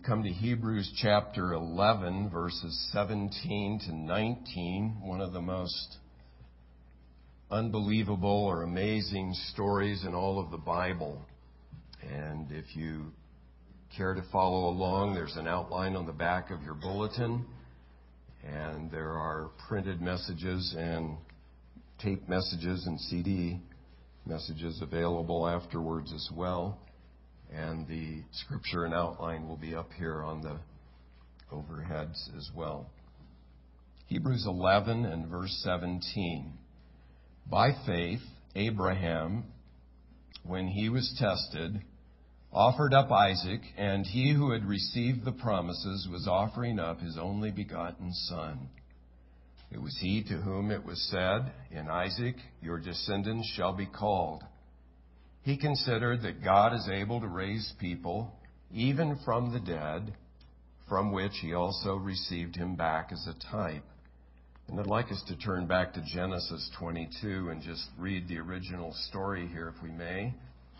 come to Hebrews chapter 11, verses 17 to 19, one of the most unbelievable or amazing stories in all of the Bible. And if you care to follow along, there's an outline on the back of your bulletin, and there are printed messages and tape messages and CD messages available afterwards as well. And the scripture and outline will be up here on the overheads as well. Hebrews 11 and verse 17. By faith, Abraham, when he was tested, offered up Isaac, and he who had received the promises was offering up his only begotten son. It was he to whom it was said, "In Isaac your descendants shall be called." He considered that God is able to raise people, even from the dead, from which he also received him back as a type. And I'd like us to turn back to Genesis 22 and just read the original story here, if we may.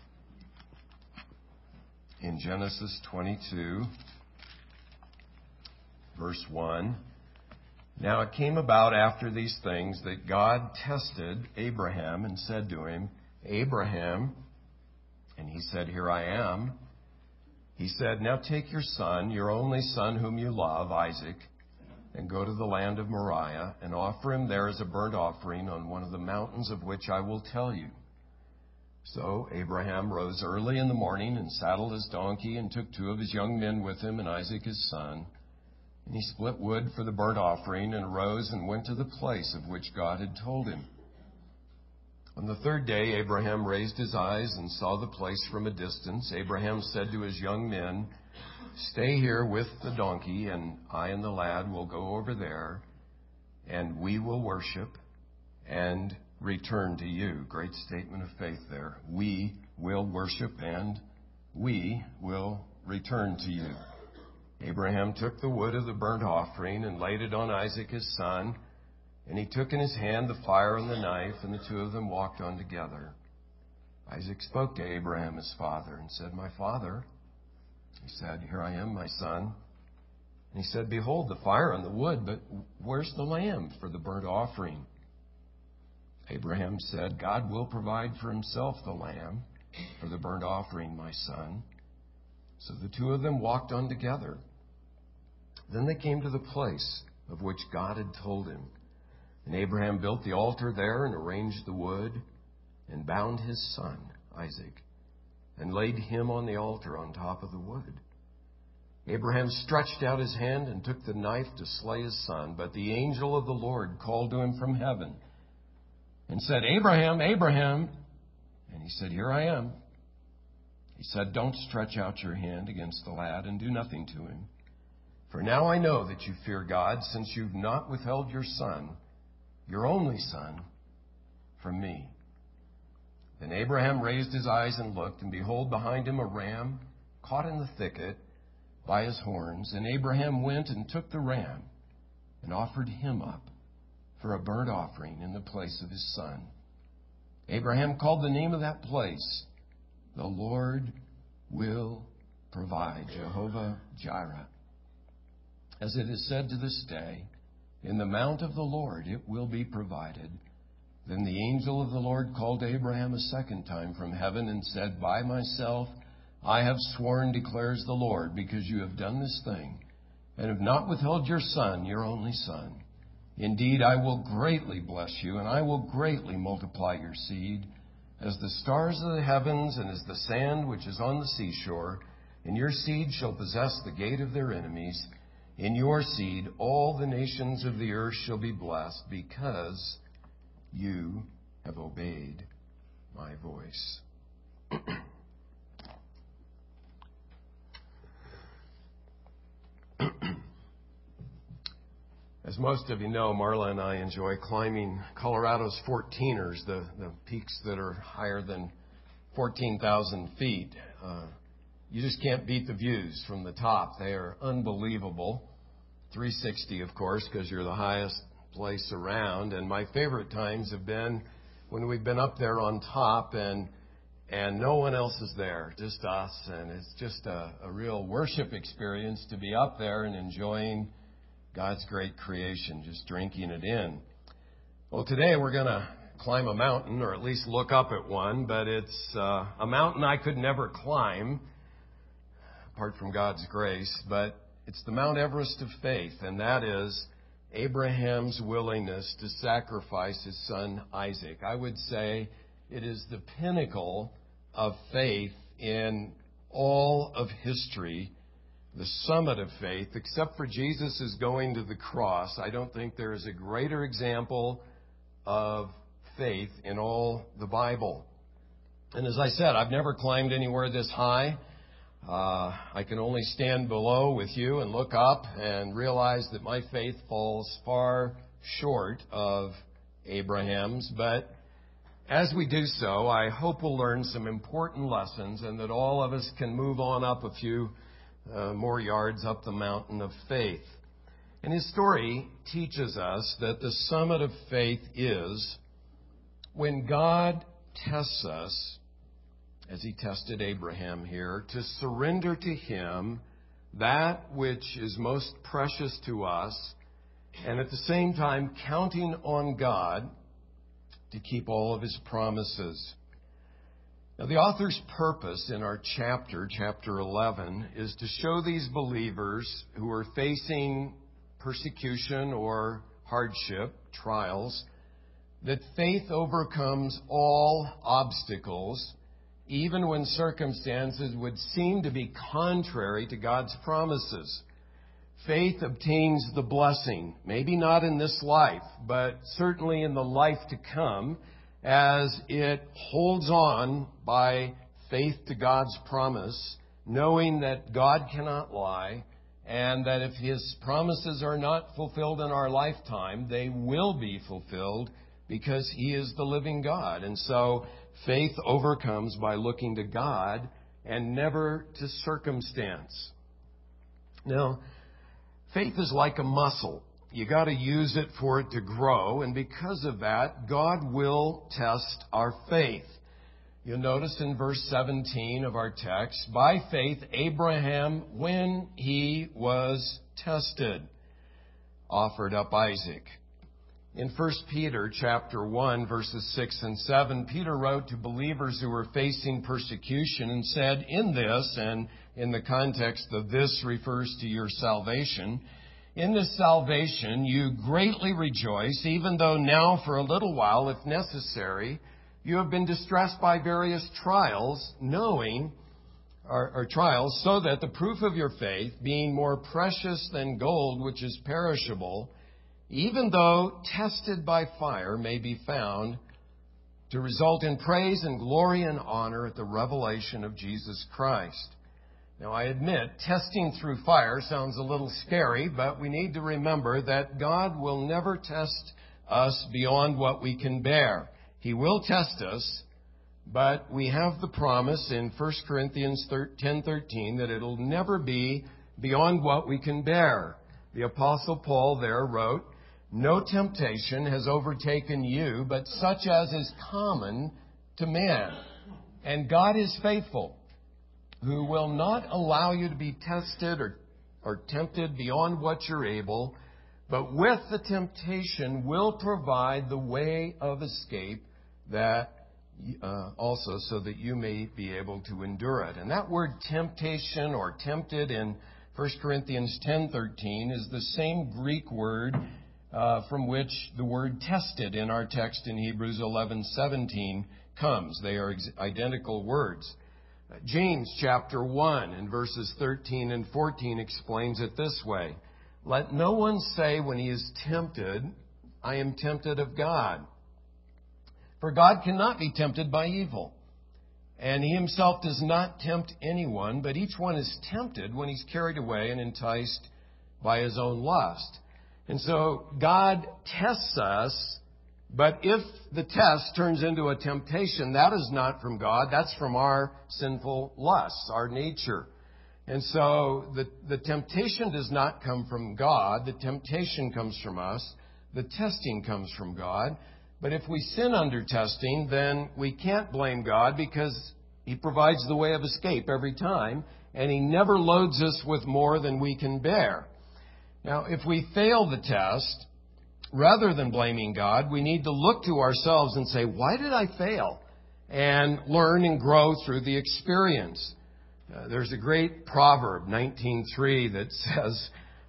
In Genesis 22, verse 1, "Now it came about after these things that God tested Abraham and said to him, 'Abraham,' and he said, 'Here I am.' He said, 'Now take your son, your only son whom you love, Isaac, and go to the land of Moriah and offer him there as a burnt offering on one of the mountains of which I will tell you.' So Abraham rose early in the morning and saddled his donkey and took 2 of his young men with him and Isaac his son. And he split wood for the burnt offering and arose and went to the place of which God had told him. On the 3rd day, Abraham raised his eyes and saw the place from a distance. Abraham said to his young men, 'Stay here with the donkey, and I and the lad will go over there, and we will worship and return to you.'" Great statement of faith there. We will worship and we will return to you. Abraham took the wood of the burnt offering and laid it on Isaac his son, and he took in his hand the fire and the knife, and the 2 of them walked on together. Isaac spoke to Abraham his father and said, "My father." He said, "Here I am, my son." And he said, "Behold the fire and the wood, but where's the lamb for the burnt offering?" Abraham said, "God will provide for himself the lamb for the burnt offering, my son." So the 2 of them walked on together. Then they came to the place of which God had told him. And Abraham built the altar there and arranged the wood and bound his son, Isaac, and laid him on the altar on top of the wood. Abraham stretched out his hand and took the knife to slay his son, but the angel of the Lord called to him from heaven and said, "Abraham, Abraham." And he said, "Here I am." He said, "Don't stretch out your hand against the lad and do nothing to him. For now I know that you fear God, since you've not withheld your son, your only son, from me." Then Abraham raised his eyes and looked, and behold, behind him a ram caught in the thicket by his horns. And Abraham went and took the ram and offered him up for a burnt offering in the place of his son. Abraham called the name of that place, "The Lord will provide," Jehovah Jireh. As it is said to this day, "In the mount of the Lord it will be provided." Then the angel of the Lord called to Abraham a second time from heaven and said, "By myself I have sworn, declares the Lord, because you have done this thing and have not withheld your son, your only son. Indeed, I will greatly bless you, and I will greatly multiply your seed as the stars of the heavens and as the sand which is on the seashore. And your seed shall possess the gate of their enemies. In your seed all the nations of the earth shall be blessed, because you have obeyed my voice." As most of you know, Marla and I enjoy climbing Colorado's 14ers, the peaks that are higher than 14,000 feet. You just can't beat the views from the top. They are unbelievable. 360, of course, because you're the highest place around. And my favorite times have been when we've been up there on top and and no one else is there, just us. And it's just a real worship experience to be up there and enjoying God's great creation, just drinking it in. Well, today we're going to climb a mountain, or at least look up at one, but it's a mountain I could never climb, apart from God's grace, but it's the Mount Everest of faith, and that is Abraham's willingness to sacrifice his son Isaac. I would say it is the pinnacle of faith in all of history, the summit of faith. Except for Jesus' going to the cross, I don't think there is a greater example of faith in all the Bible. And as I said, I've never climbed anywhere this high. I can only stand below with you and look up and realize that my faith falls far short of Abraham's. But as we do so, I hope we'll learn some important lessons and that all of us can move on up a few more yards up the mountain of faith. And his story teaches us that the summit of faith is when God tests us, as he tested Abraham here, to surrender to him that which is most precious to us, and at the same time counting on God to keep all of his promises. Now, the author's purpose in our chapter 11, is to show these believers who are facing persecution or hardship, trials, that faith overcomes all obstacles, even when circumstances would seem to be contrary to God's promises. Faith obtains the blessing, maybe not in this life, but certainly in the life to come, as it holds on by faith to God's promise, knowing that God cannot lie, and that if his promises are not fulfilled in our lifetime, they will be fulfilled because he is the living God. And so faith overcomes by looking to God and never to circumstance. Now, faith is like a muscle. You got to use it for it to grow, and because of that, God will test our faith. You'll notice in verse 17 of our text, by faith Abraham, when he was tested, offered up Isaac. In 1 Peter chapter 1, verses 6 and 7, Peter wrote to believers who were facing persecution and said, in this, and in the context of this refers to your salvation, in this salvation you greatly rejoice, even though now for a little while, if necessary, you have been distressed by various trials, trials, so that the proof of your faith, being more precious than gold, which is perishable, even though tested by fire, may be found to result in praise and glory and honor at the revelation of Jesus Christ. Now, I admit, testing through fire sounds a little scary, but we need to remember that God will never test us beyond what we can bear. He will test us, but we have the promise in 1 Corinthians 10:13 that it'll never be beyond what we can bear. The Apostle Paul there wrote, no temptation has overtaken you, but such as is common to man. And God is faithful, who will not allow you to be tested or tempted beyond what you're able, but with the temptation will provide the way of escape that also so that you may be able to endure it. And that word temptation or tempted in 1 Corinthians 10:13 is the same Greek word from which the word tested in our text in Hebrews 11:17 comes. They are identical words. James chapter 1 and verses 13 and 14 explains it this way. Let no one say when he is tempted, I am tempted of God. For God cannot be tempted by evil. And he himself does not tempt anyone, but each one is tempted when he's carried away and enticed by his own lust. And so God tests us, but if the test turns into a temptation, that is not from God. That's from our sinful lusts, our nature. And so the temptation does not come from God. The temptation comes from us. The testing comes from God. But if we sin under testing, then we can't blame God because He provides the way of escape every time, and He never loads us with more than we can bear. Now, if we fail the test, rather than blaming God, we need to look to ourselves and say, why did I fail? And learn and grow through the experience. There's a great proverb, 19:3, that says,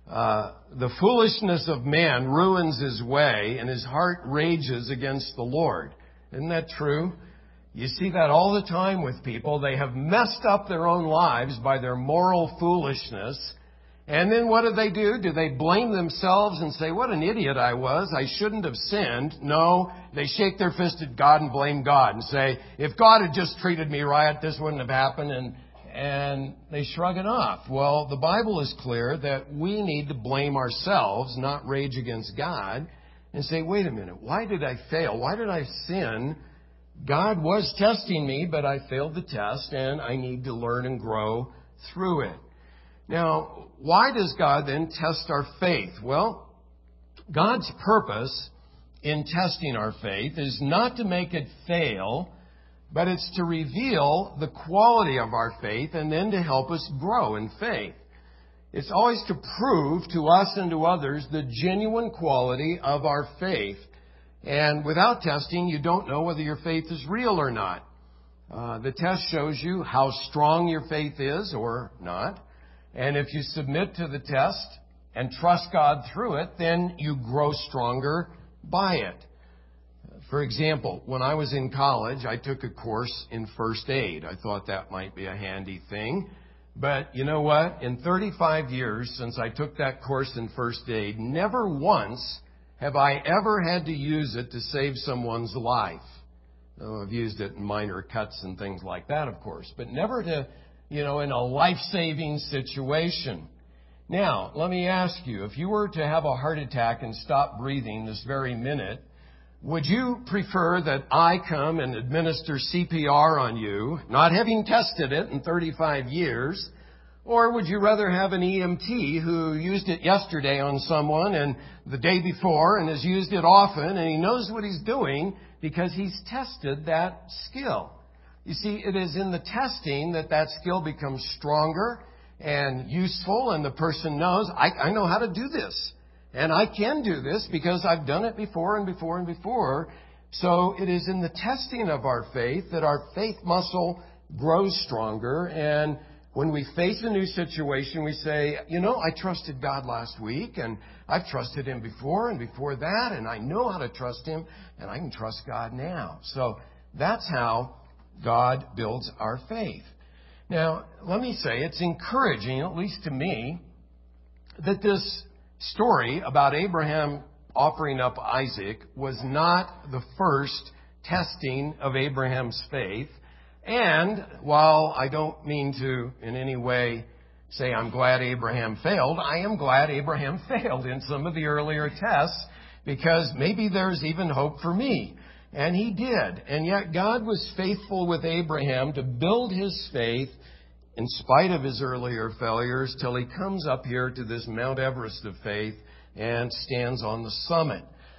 the foolishness of man ruins his way, and his heart rages against the Lord. Isn't that true? You see that all the time with people. They have messed up their own lives by their moral foolishness. And then what do? Do they blame themselves and say, what an idiot I was. I shouldn't have sinned. No, they shake their fist at God and blame God and say, if God had just treated me right, this wouldn't have happened. And they shrug it off. Well, the Bible is clear that we need to blame ourselves, not rage against God, and say, wait a minute, why did I fail? Why did I sin? God was testing me, but I failed the test, and I need to learn and grow through it. Now, why does God then test our faith? Well, God's purpose in testing our faith is not to make it fail, but it's to reveal the quality of our faith and then to help us grow in faith. It's always to prove to us and to others the genuine quality of our faith. And without testing, you don't know whether your faith is real or not. The test shows you how strong your faith is or not. And if you submit to the test and trust God through it, then you grow stronger by it. For example, when I was in college, I took a course in first aid. I thought that might be a handy thing. But you know what? In 35 years since I took that course in first aid, never once have I ever had to use it to save someone's life. I've used it in minor cuts and things like that, of course, but never to, in a life-saving situation. Now, let me ask you, if you were to have a heart attack and stop breathing this very minute, would you prefer that I come and administer CPR on you, not having tested it in 35 years, or would you rather have an EMT who used it yesterday on someone and the day before and has used it often and he knows what he's doing because he's tested that skill? You see, it is in the testing that skill becomes stronger and useful, and the person knows, I know how to do this. And I can do this because I've done it before and before and before. So it is in the testing of our faith that our faith muscle grows stronger. And when we face a new situation, we say, I trusted God last week, and I've trusted Him before and before that, and I know how to trust Him, and I can trust God now. So that's how God builds our faith. Now, let me say, it's encouraging, at least to me, that this story about Abraham offering up Isaac was not the first testing of Abraham's faith. And while I don't mean to in any way say I'm glad Abraham failed, I am glad Abraham failed in some of the earlier tests because maybe there's even hope for me. And he did. And yet God was faithful with Abraham to build his faith in spite of his earlier failures till he comes up here to this Mount Everest of faith and stands on the summit.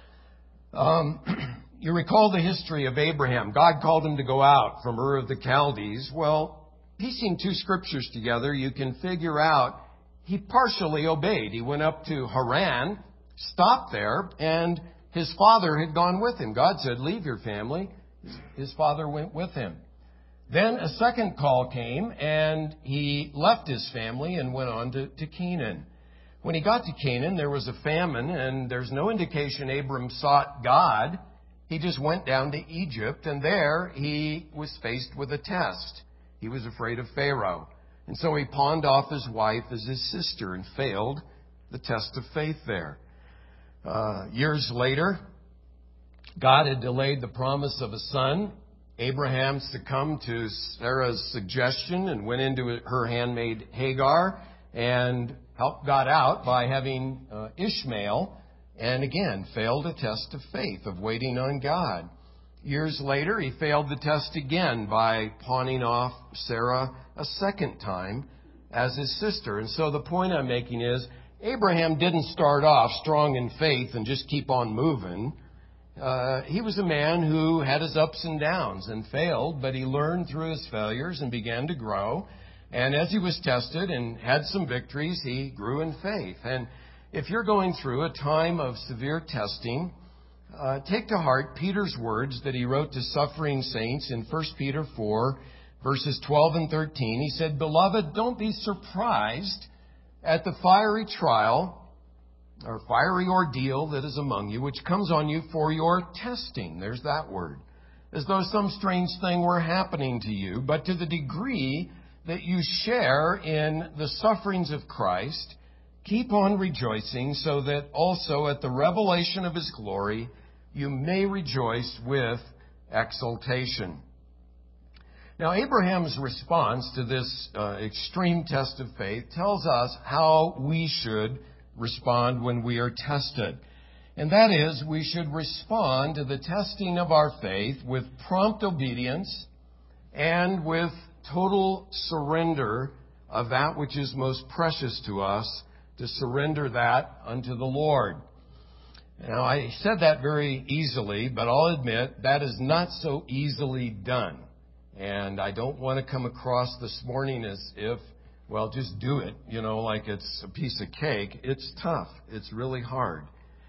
You recall the history of Abraham. God called him to go out from Ur of the Chaldees. Well, piecing two scriptures together, you can figure out he partially obeyed. He went up to Haran, stopped there, and his father had gone with him. God said, leave your family. His father went with him. Then a second call came, and he left his family and went on to Canaan. When he got to Canaan, there was a famine, and there's no indication Abram sought God. He just went down to Egypt, and there he was faced with a test. He was afraid of Pharaoh. And so he pawned off his wife as his sister and failed the test of faith there. Years later, God had delayed the promise of a son. Abraham succumbed to Sarah's suggestion and went into her handmaid Hagar and helped God out by having Ishmael, and again failed a test of faith of waiting on God. Years later, he failed the test again by pawning off Sarah a second time as his sister. And so the point I'm making is Abraham didn't start off strong in faith and just keep on moving. he was a man who had his ups and downs and failed, but he learned through his failures and began to grow. And as he was tested and had some victories, he grew in faith. And if you're going through a time of severe testing, take to heart Peter's words that he wrote to suffering saints in 1 Peter 4, verses 12 and 13. He said, "Beloved, don't be surprised at the fiery trial or fiery ordeal that is among you, which comes on you for your testing." There's that word. As though some strange thing were happening to you, but to the degree that you share in the sufferings of Christ, keep on rejoicing, so that also at the revelation of His glory you may rejoice with exultation. Now, Abraham's response to this extreme test of faith tells us how we should respond when we are tested. And that is, we should respond to the testing of our faith with prompt obedience and with total surrender of that which is most precious to us, to surrender that unto the Lord. Now, I said that very easily, but I'll admit that is not so easily done. And I don't want to come across this morning as if, well, just do it, like it's a piece of cake. It's tough. It's really hard.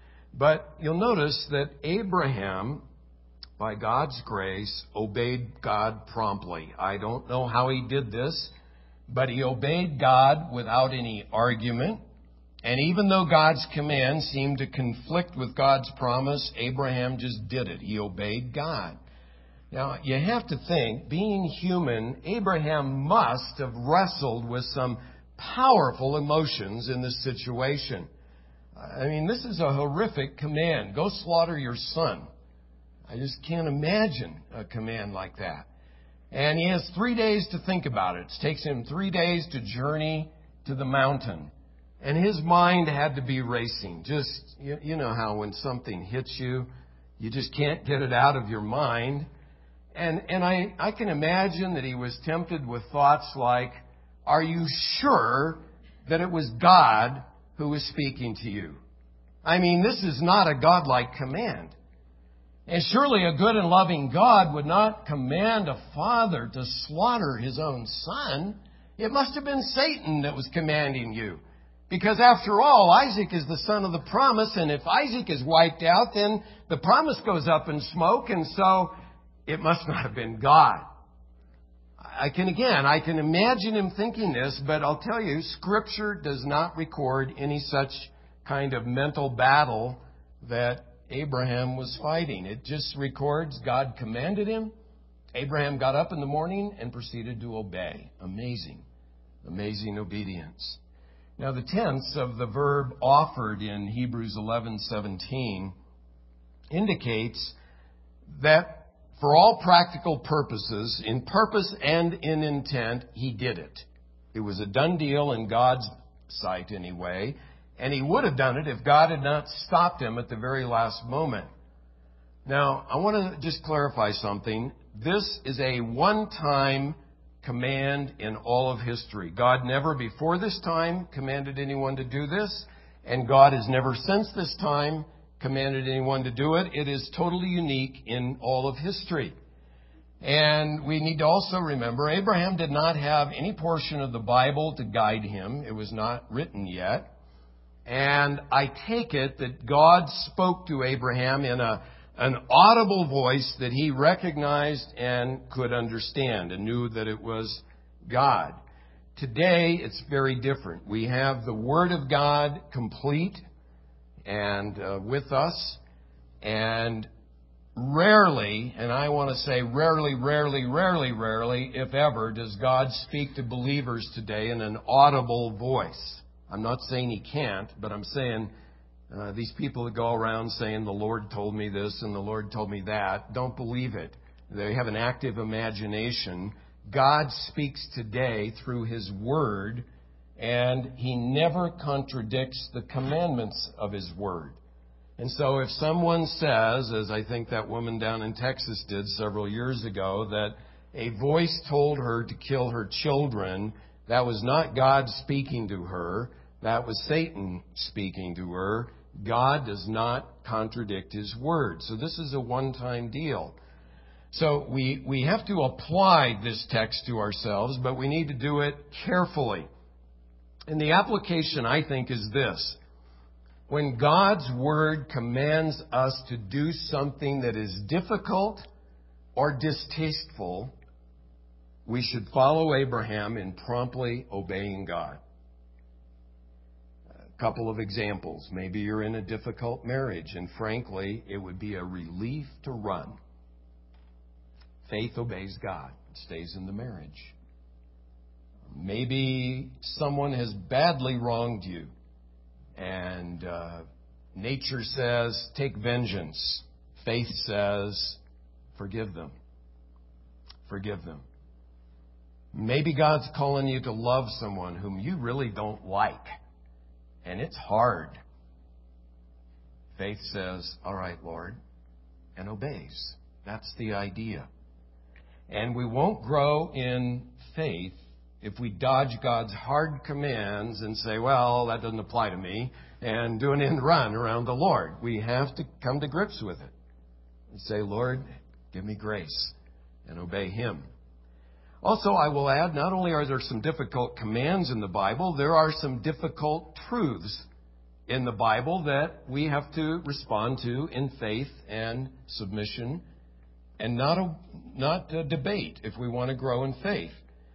But you'll notice that Abraham, by God's grace, obeyed God promptly. I don't know how he did this, but he obeyed God without any argument. And even though God's command seemed to conflict with God's promise, Abraham just did it. He obeyed God. Now, you have to think, being human, Abraham must have wrestled with some powerful emotions in this situation. I mean, this is a horrific command. Go slaughter your son. I just can't imagine a command like that. And he has 3 days to think about it. It takes him 3 days to journey to the mountain. And his mind had to be racing. Just, you know how when something hits you, you just can't get it out of your mind. And I can imagine that he was tempted with thoughts like, are you sure that it was God who was speaking to you? I mean, this is not a godlike command. And surely a good and loving God would not command a father to slaughter his own son. It must have been Satan that was commanding you. Because after all, Isaac is the son of the promise, and if Isaac is wiped out, then the promise goes up in smoke, and so it must not have been God. I can imagine him thinking this, but I'll tell you, Scripture does not record any such kind of mental battle that Abraham was fighting. It just records God commanded him. Abraham got up in the morning and proceeded to obey. Amazing obedience. Now, the tense of the verb offered in Hebrews 11:17 indicates that for all practical purposes, in purpose and in intent, he did it. It was a done deal in God's sight anyway, and he would have done it if God had not stopped him at the very last moment. Now, I want to just clarify something. This is a one-time command in all of history. God never before this time commanded anyone to do this, and God has never since this time commanded anyone to do it. It is totally unique in all of history. And we need to also remember, Abraham did not have any portion of the Bible to guide him. It was not written yet. And I take it that God spoke to Abraham in an audible voice that he recognized and could understand and knew that it was God. Today, it's very different. We have the Word of God complete and with us, and rarely, and I want to say rarely, if ever, does God speak to believers today in an audible voice. I'm not saying He can't, but I'm saying these people that go around saying the Lord told me this and the Lord told me that, don't believe it. They have an active imagination. God speaks today through His Word, and He never contradicts the commandments of His Word. And so if someone says, as I think that woman down in Texas did several years ago, that a voice told her to kill her children, that was not God speaking to her. That was Satan speaking to her. God does not contradict His Word. So this is a one-time deal. So we have to apply this text to ourselves, but we need to do it carefully. And the application, I think, is this. When God's Word commands us to do something that is difficult or distasteful, we should follow Abraham in promptly obeying God. A couple of examples. Maybe you're in a difficult marriage, and frankly, it would be a relief to run. Faith obeys God. It stays in the marriage. Maybe someone has badly wronged you, and nature says, take vengeance. Faith says, forgive them. Forgive them. Maybe God's calling you to love someone whom you really don't like, and it's hard. Faith says, all right, Lord, and obeys. That's the idea. And we won't grow in faith if we dodge God's hard commands and say, well, that doesn't apply to me, and do an end run around the Lord. We have to come to grips with it and say, Lord, give me grace, and obey Him. Also, I will add, not only are there some difficult commands in the Bible, there are some difficult truths in the Bible that we have to respond to in faith and submission, and not debate if we want to grow in faith.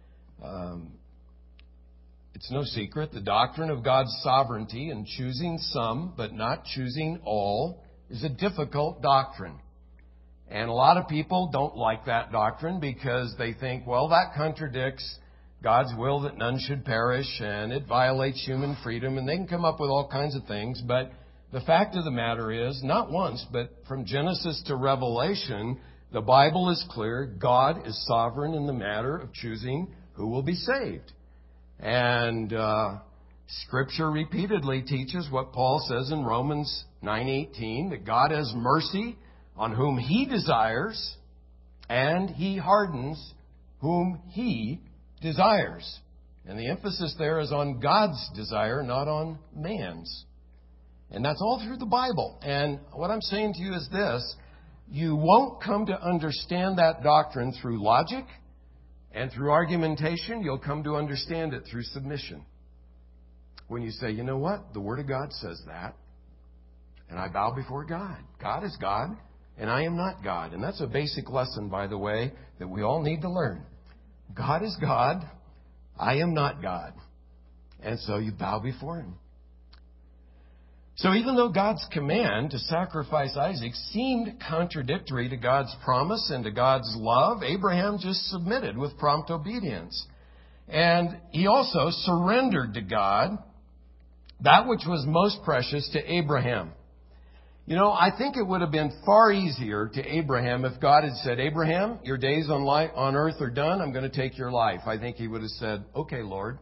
It's no secret the doctrine of God's sovereignty and choosing some but not choosing all is a difficult doctrine. And a lot of people don't like that doctrine because they think, well, that contradicts God's will that none should perish, and it violates human freedom, and they can come up with all kinds of things. But the fact of the matter is, not once, but from Genesis to Revelation, the Bible is clear. God is sovereign in the matter of choosing who will be saved. And Scripture repeatedly teaches what Paul says in Romans 9:18, that God has mercy on whom He desires, and He hardens whom He desires. And the emphasis there is on God's desire, not on man's. And that's all through the Bible. And what I'm saying to you is this: you won't come to understand that doctrine through logic and through argumentation. You'll come to understand it through submission. When you say, you know what? The Word of God says that, and I bow before God. God is God, and I am not God. And that's a basic lesson, by the way, that we all need to learn. God is God. I am not God. And so you bow before Him. So even though God's command to sacrifice Isaac seemed contradictory to God's promise and to God's love, Abraham just submitted with prompt obedience. And he also surrendered to God that which was most precious to Abraham. You know, I think it would have been far easier to Abraham if God had said, Abraham, your days on earth are done. I'm going to take your life. I think he would have said, okay, Lord.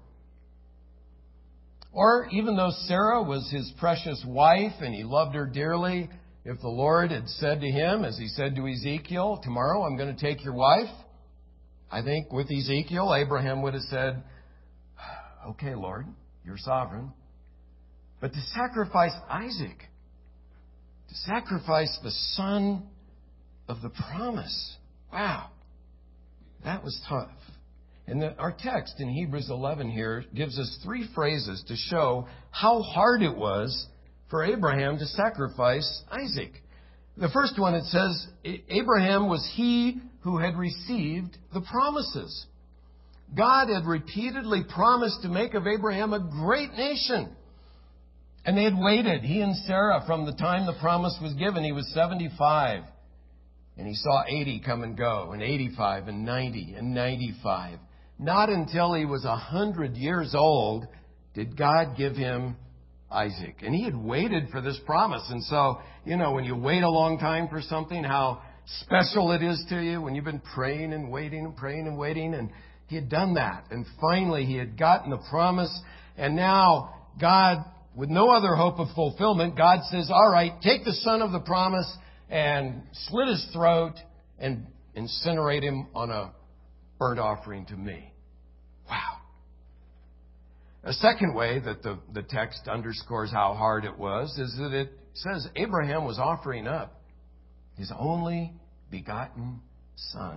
Or even though Sarah was his precious wife and he loved her dearly, if the Lord had said to him, as He said to Ezekiel, tomorrow I'm going to take your wife, I think with Ezekiel, Abraham would have said, okay, Lord, you're sovereign. But to sacrifice Isaac, to sacrifice the son of the promise. Wow. That was tough. And our text in Hebrews 11 here gives us 3 phrases to show how hard it was for Abraham to sacrifice Isaac. The first one, it says, Abraham was he who had received the promises. God had repeatedly promised to make of Abraham a great nation. And they had waited, he and Sarah, from the time the promise was given. He was 75. And he saw 80 come and go, and 85, and 90, and 95. Not until he was 100 years old did God give him Isaac. And he had waited for this promise. And so, you know, when you wait a long time for something, how special it is to you when you've been praying and waiting and praying and waiting. And he had done that. And finally, he had gotten the promise. And now, God, with no other hope of fulfillment, God says, all right, take the son of the promise and slit his throat and incinerate him on a burnt offering to me. Wow. A second way that the text underscores how hard it was is that it says Abraham was offering up his only begotten son.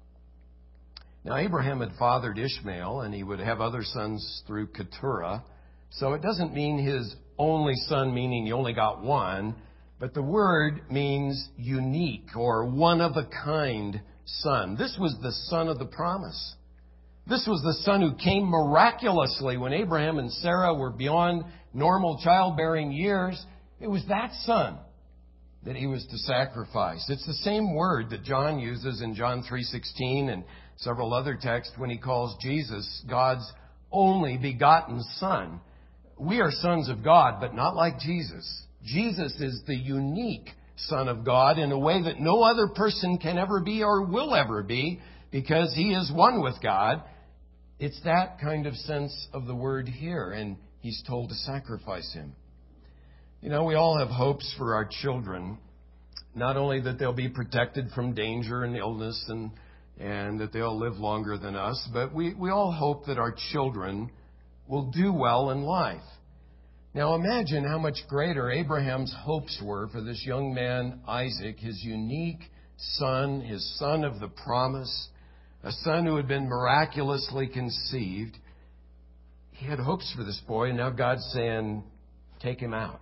Now, Abraham had fathered Ishmael, and he would have other sons through Keturah. So it doesn't mean his only son, meaning he only got one, but the word means unique or one-of-a-kind son. This was the son of the promise. This was the son who came miraculously when Abraham and Sarah were beyond normal childbearing years. It was that son that he was to sacrifice. It's the same word that John uses in John 3:16 and several other texts when he calls Jesus God's only begotten son. We are sons of God, but not like Jesus. Jesus is the unique Son of God in a way that no other person can ever be or will ever be, because he is one with God. It's that kind of sense of the word here, and he's told to sacrifice him. You know, we all have hopes for our children, not only that they'll be protected from danger and illness and that they'll live longer than us, but we all hope that our children will do well in life. Now imagine how much greater Abraham's hopes were for this young man, Isaac, his unique son, his son of the promise, a son who had been miraculously conceived. He had hopes for this boy, and now God's saying, take him out.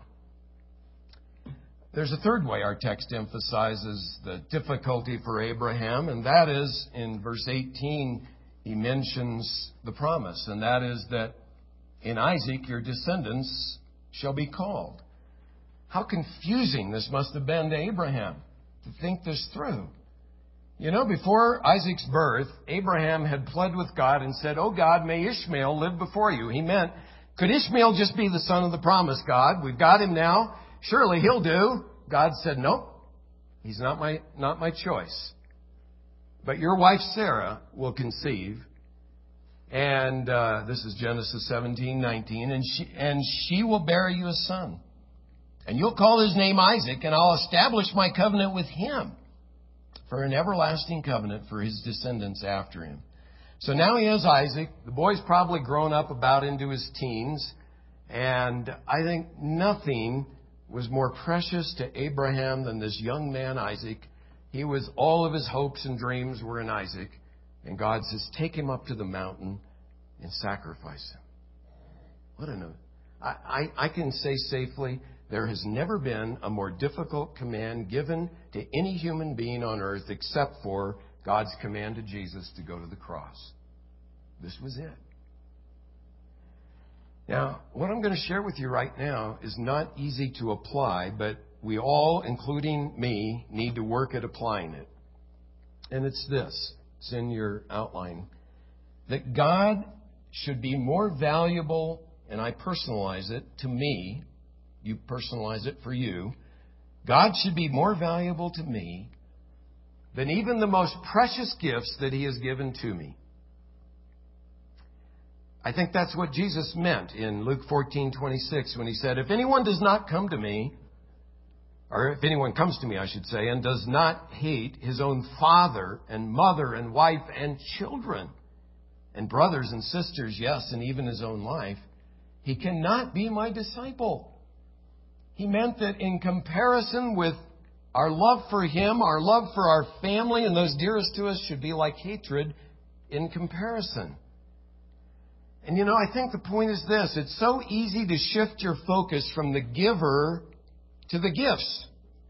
There's a third way our text emphasizes the difficulty for Abraham, and that is in verse 18, he mentions the promise, and that is that in Isaac your descendants shall be called. How confusing this must have been to Abraham to think this through. You know, before Isaac's birth, Abraham had pled with God and said, "Oh God, may Ishmael live before you." He meant, could Ishmael just be the son of the promise, God? We've got him now. Surely he'll do. God said, nope, he's not my choice. But your wife Sarah will conceive. And this is Genesis 17:19, and she will bear you a son. And you'll call his name Isaac, and I'll establish my covenant with him for an everlasting covenant for his descendants after him. So now he has Isaac. The boy's probably grown up about into his teens. And I think nothing was more precious to Abraham than this young man, Isaac. All of his hopes and dreams were in Isaac. And God says, take him up to the mountain and sacrifice him. What I can say safely, there has never been a more difficult command given to any human being on earth except for God's command to Jesus to go to the cross. This was it. Now, what I'm going to share with you right now is not easy to apply, but we all, including me, need to work at applying it. And it's this. It's in your outline. That God should be more valuable, and I personalize it to me. You personalize it for you. God should be more valuable to me than even the most precious gifts that he has given to me. I think that's what Jesus meant in Luke 14:26 when he said, if anyone does not come to me, or if anyone comes to me, I should say, and does not hate his own father and mother and wife and children and brothers and sisters, yes, and even his own life, he cannot be my disciple. He meant that in comparison with our love for him, our love for our family and those dearest to us should be like hatred in comparison. And you know, I think the point is this. It's so easy to shift your focus from the giver to the gifts.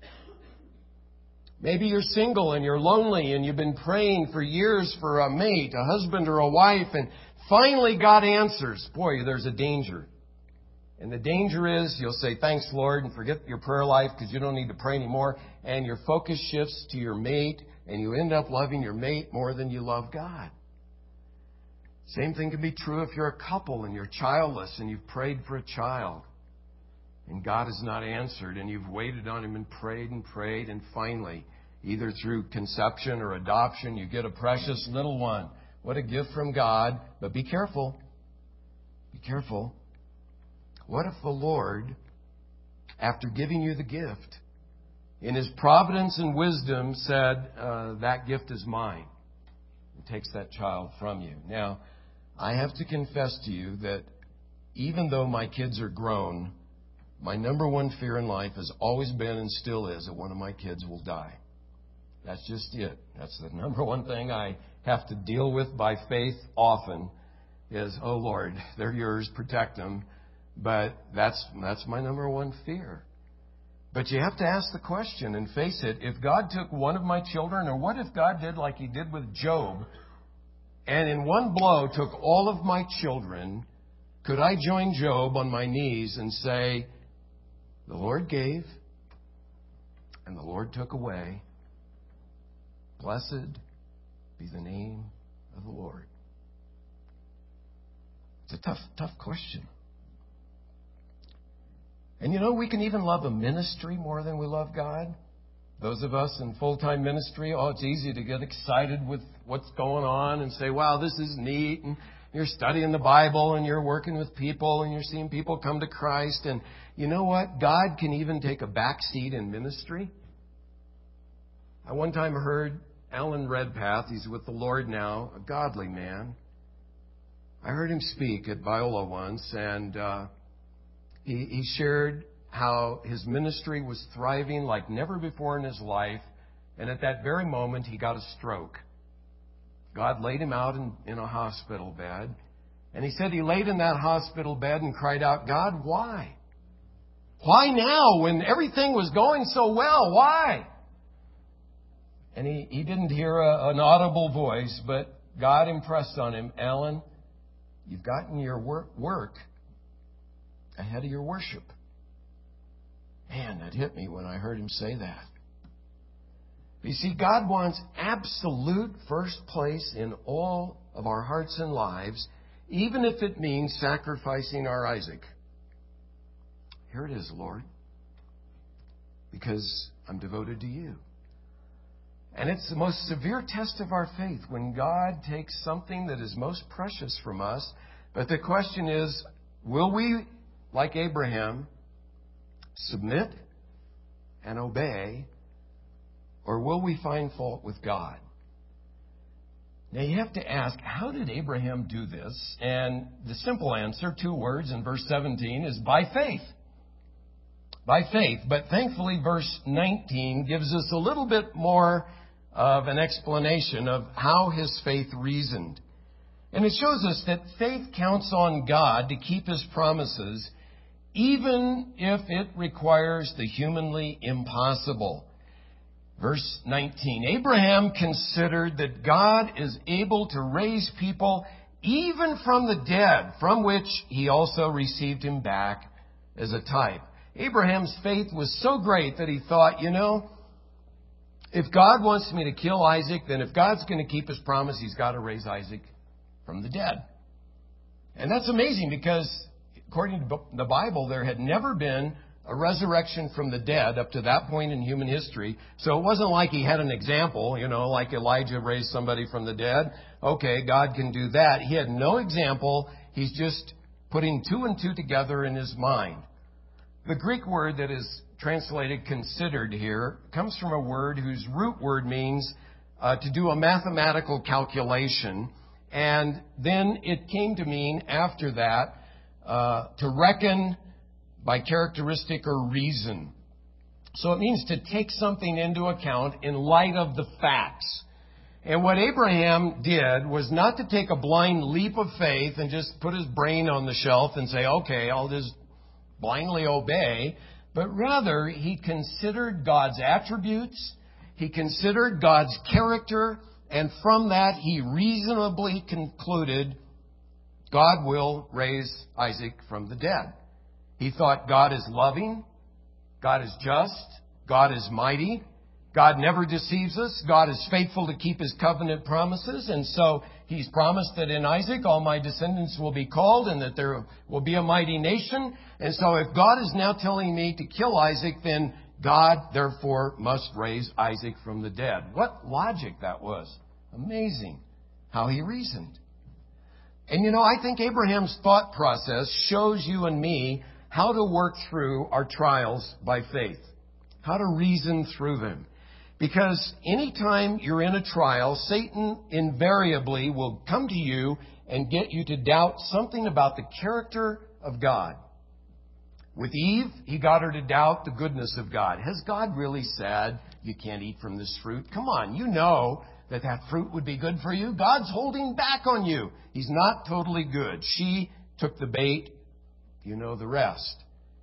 Maybe you're single and you're lonely and you've been praying for years for a mate, a husband or a wife, and finally God answers. Boy, there's a danger. And the danger is you'll say, thanks, Lord, and forget your prayer life because you don't need to pray anymore. And your focus shifts to your mate, and you end up loving your mate more than you love God. Same thing can be true if you're a couple and you're childless and you've prayed for a child. And God has not answered, and you've waited on him and prayed, and finally, either through conception or adoption, you get a precious little one. What a gift from God. But be careful. Be careful. What if the Lord, after giving you the gift, in his providence and wisdom said, that gift is mine, and takes that child from you? Now, I have to confess to you that even though my kids are grown, my number one fear in life has always been and still is that one of my kids will die. That's just it. That's the number one thing I have to deal with by faith often is, oh Lord, they're yours, protect them. But that's my number one fear. But you have to ask the question and face it. If God took one of my children, or what if God did like He did with Job, and in one blow took all of my children, could I join Job on my knees and say, the Lord gave, and the Lord took away. Blessed be the name of the Lord. It's a tough question. And you know, we can even love a ministry more than we love God. Those of us in full-time ministry, it's easy to get excited with what's going on and say, wow, this is neat. And you're studying the Bible and you're working with people and you're seeing people come to Christ. And you know what? God can even take a back seat in ministry. I one time heard Alan Redpath, he's with the Lord now, a godly man. I heard him speak at Biola once, and he shared how his ministry was thriving like never before in his life, and at that very moment he got a stroke. God laid him out in a hospital bed, and he said he laid in that hospital bed and cried out, God, why? Why now when everything was going so well? Why? And he didn't hear an audible voice, but God impressed on him, Alan, you've gotten your work ahead of your worship. Man, that hit me when I heard him say that. You see, God wants absolute first place in all of our hearts and lives, even if it means sacrificing our Isaac. Here it is, Lord, because I'm devoted to you. And it's the most severe test of our faith when God takes something that is most precious from us. But the question is, will we, like Abraham, submit and obey, or will we find fault with God? Now you have to ask, how did Abraham do this? And the simple answer, 2 words in verse 17, is by faith. By faith. But thankfully, verse 19 gives us a little bit more of an explanation of how his faith reasoned. And it shows us that faith counts on God to keep His promises, even if it requires the humanly impossible. Verse 19, Abraham considered that God is able to raise people even from the dead, from which He also received him back as a type. Abraham's faith was so great that he thought, if God wants me to kill Isaac, then if God's going to keep His promise, He's got to raise Isaac from the dead. And that's amazing because, according to the Bible, there had never been a resurrection from the dead up to that point in human history. So it wasn't like he had an example, like Elijah raised somebody from the dead. Okay, God can do that. He had no example. He's just putting 2 and 2 together in his mind. The Greek word that is translated considered here comes from a word whose root word means to do a mathematical calculation. And then it came to mean, after that, to reckon by characteristic or reason. So it means to take something into account in light of the facts. And what Abraham did was not to take a blind leap of faith and just put his brain on the shelf and say, okay, I'll just blindly obey. But rather, he considered God's attributes. He considered God's character. And from that, he reasonably concluded God will raise Isaac from the dead. He thought God is loving, God is just, God is mighty, God never deceives us, God is faithful to keep His covenant promises, and so He's promised that in Isaac all my descendants will be called and that there will be a mighty nation. And so if God is now telling me to kill Isaac, then God therefore must raise Isaac from the dead. What logic that was. Amazing how he reasoned. And I think Abraham's thought process shows you and me how to work through our trials by faith, how to reason through them. Because anytime you're in a trial, Satan invariably will come to you and get you to doubt something about the character of God. With Eve, he got her to doubt the goodness of God. Has God really said you can't eat from this fruit? Come on, you know that fruit would be good for you. God's holding back on you. He's not totally good. She took the bait. You know the rest.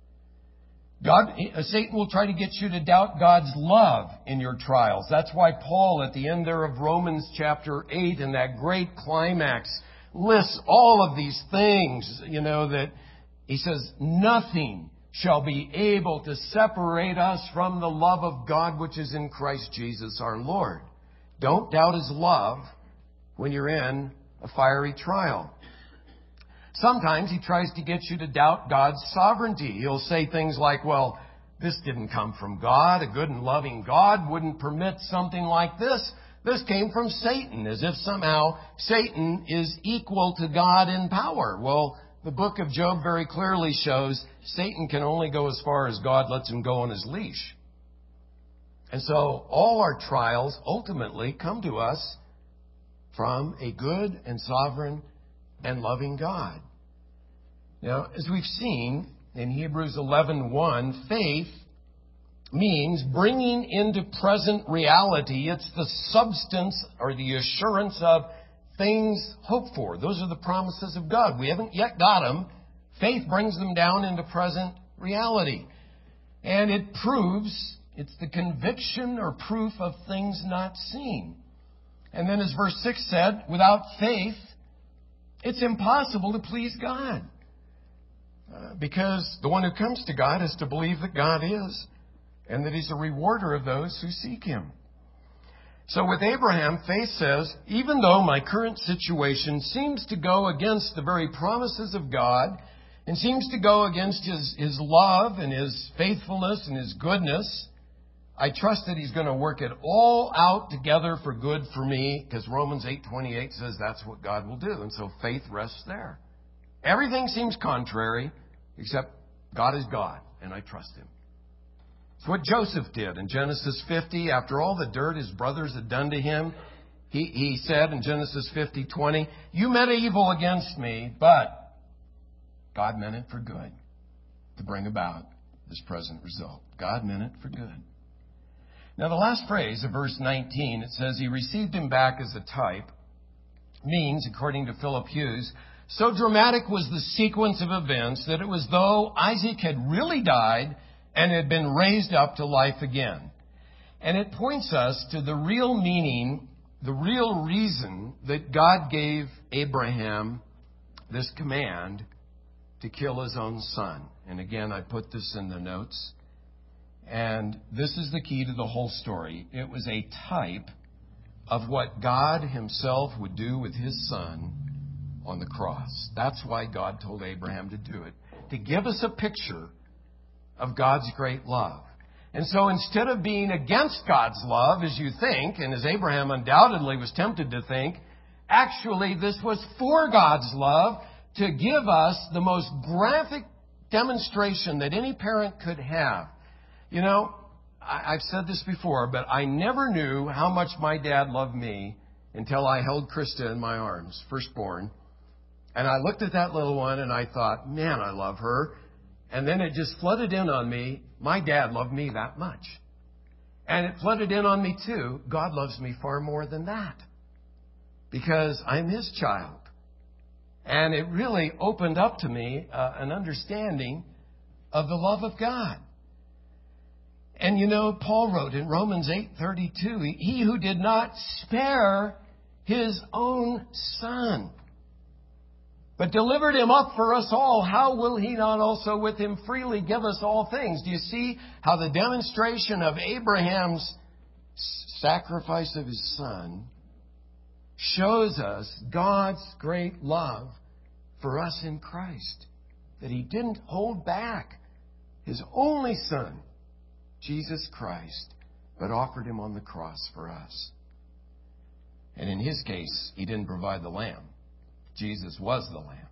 Satan will try to get you to doubt God's love in your trials. That's why Paul, at the end there of Romans chapter 8, in that great climax, lists all of these things, that he says, nothing shall be able to separate us from the love of God which is in Christ Jesus our Lord. Don't doubt His love when you're in a fiery trial. Sometimes he tries to get you to doubt God's sovereignty. He'll say things like, well, this didn't come from God. A good and loving God wouldn't permit something like this. This came from Satan, as if somehow Satan is equal to God in power. Well, the book of Job very clearly shows Satan can only go as far as God lets him go on his leash. And so all our trials ultimately come to us from a good and sovereign and loving God. Now, as we've seen in Hebrews 11:1, faith means bringing into present reality. It's the substance or the assurance of things hoped for. Those are the promises of God. We haven't yet got them. Faith brings them down into present reality. And it proves, it's the conviction or proof of things not seen. And then as verse 6 said, without faith, it's impossible to please God. Because the one who comes to God has to believe that God is and that He's a rewarder of those who seek Him. So with Abraham, faith says, even though my current situation seems to go against the very promises of God and seems to go against His love and His faithfulness and His goodness, I trust that He's going to work it all out together for good for me, because Romans 8:28 says that's what God will do. And so faith rests there. Everything seems contrary, except God is God, and I trust Him. It's what Joseph did in Genesis 50. After all the dirt his brothers had done to him, he said in Genesis 50:20, you meant evil against me, but God meant it for good to bring about this present result. God meant it for good. Now, the last phrase of verse 19, it says, he received him back as a type, means, according to Philip Hughes, so dramatic was the sequence of events that it was though Isaac had really died and had been raised up to life again. And it points us to the real meaning, the real reason that God gave Abraham this command to kill his own son. And again, I put this in the notes. And this is the key to the whole story. It was a type of what God Himself would do with His Son on the cross. That's why God told Abraham to do it. To give us a picture of God's great love. And so instead of being against God's love, as you think, and as Abraham undoubtedly was tempted to think, actually this was for God's love to give us the most graphic demonstration that any parent could have. You know, I've said this before, but I never knew how much my dad loved me until I held Krista in my arms, firstborn. And I looked at that little one and I thought, man, I love her. And then it just flooded in on me. My dad loved me that much. And it flooded in on me too. God loves me far more than that. Because I'm His child. And it really opened up to me an understanding of the love of God. And you know, Paul wrote in Romans 8:32, He who did not spare His own Son, but delivered Him up for us all, how will He not also with Him freely give us all things? Do you see how the demonstration of Abraham's sacrifice of his son shows us God's great love for us in Christ? That He didn't hold back His only Son, Jesus Christ, but offered Him on the cross for us. And in His case, He didn't provide the lamb. Jesus was the lamb.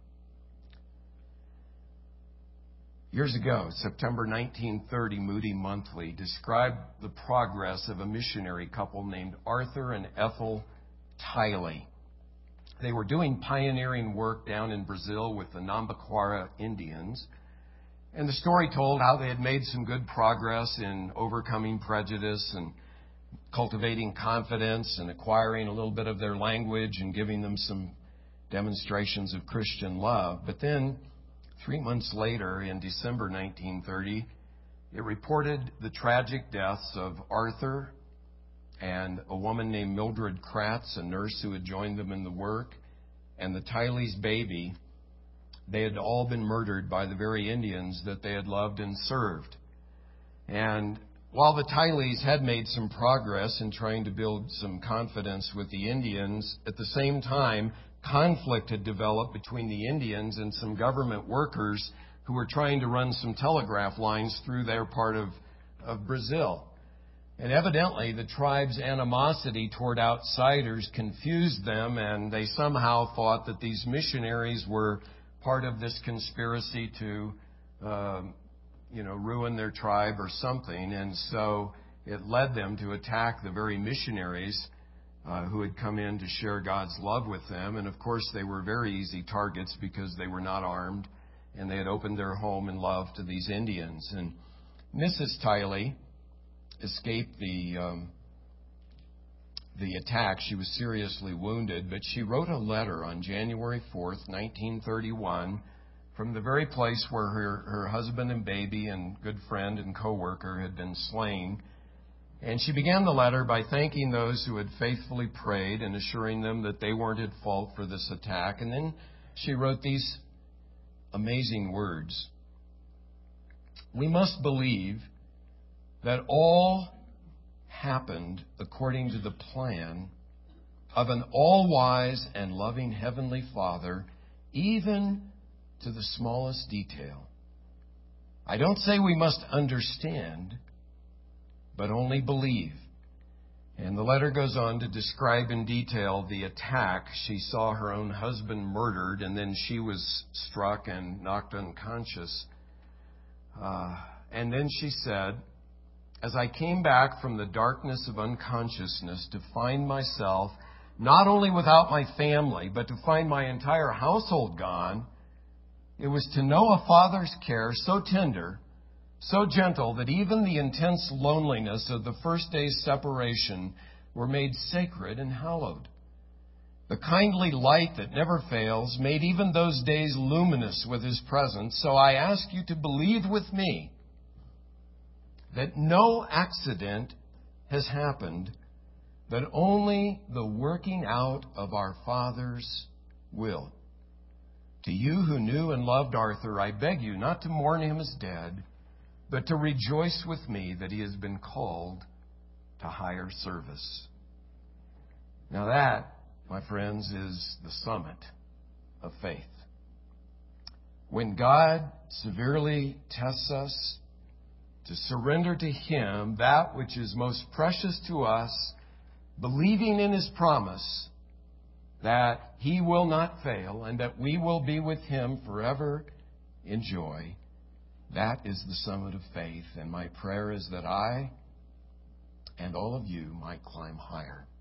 Years ago, September 1930, Moody Monthly described the progress of a missionary couple named Arthur and Ethel Tiley. They were doing pioneering work down in Brazil with the Nambiquara Indians. And the story told how they had made some good progress in overcoming prejudice and cultivating confidence and acquiring a little bit of their language and giving them some demonstrations of Christian love. But then, 3 months later, in December 1930, it reported the tragic deaths of Arthur and a woman named Mildred Kratz, a nurse who had joined them in the work, and the Tylee's baby. They had all been murdered by the very Indians that they had loved and served. And while the Tylees had made some progress in trying to build some confidence with the Indians, at the same time, conflict had developed between the Indians and some government workers who were trying to run some telegraph lines through their part of Brazil. And evidently, the tribe's animosity toward outsiders confused them, and they somehow thought that these missionaries were part of this conspiracy to, ruin their tribe or something. And so it led them to attack the very missionaries who had come in to share God's love with them. And of course, they were very easy targets because they were not armed, and they had opened their home in love to these Indians. And Mrs. Tylee escaped the attack. She was seriously wounded, but she wrote a letter on January 4th, 1931, from the very place where her husband and baby and good friend and co-worker had been slain. And she began the letter by thanking those who had faithfully prayed and assuring them that they weren't at fault for this attack. And then she wrote these amazing words: "We must believe that all happened according to the plan of an all-wise and loving Heavenly Father, even to the smallest detail. I don't say we must understand, but only believe." And the letter goes on to describe in detail the attack. She saw her own husband murdered, and then she was struck and knocked unconscious. And then she said, "As I came back from the darkness of unconsciousness to find myself not only without my family, but to find my entire household gone, it was to know a father's care so tender, so gentle, that even the intense loneliness of the first day's separation were made sacred and hallowed. The kindly light that never fails made even those days luminous with His presence. So I ask you to believe with me that no accident has happened, but only the working out of our Father's will. To you who knew and loved Arthur, I beg you not to mourn him as dead, but to rejoice with me that he has been called to higher service." Now that, my friends, is the summit of faith. When God severely tests us, to surrender to Him that which is most precious to us, believing in His promise that He will not fail and that we will be with Him forever in joy. That is the summit of faith, and my prayer is that I and all of you might climb higher.